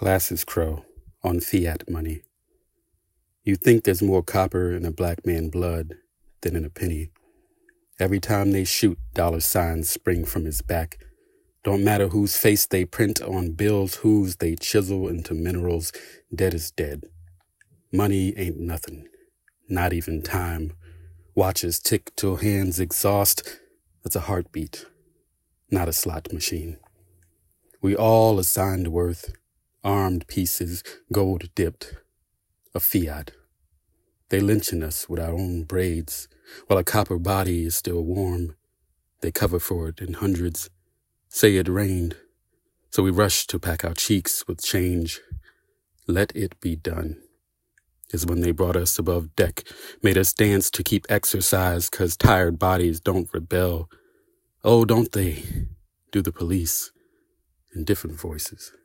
Glasses crow on fiat money. You think there's more copper in a black man's blood than in a penny. Every time they shoot, dollar signs spring from his back. Don't matter whose face they print on bills, whose they chisel into minerals. Dead is dead. Money ain't nothing, not even time. Watches tick till hands exhaust. That's a heartbeat, not a slot machine. We all assigned worth, armed pieces, gold dipped, a fiat. They lynching us with our own braids, while a copper body is still warm. They cover for it in hundreds, say it rained, so we rush to pack our cheeks with change. Let it be done is when they brought us above deck, made us dance to keep exercise, 'cause tired bodies don't rebel. Oh, don't they? Do the police in different voices.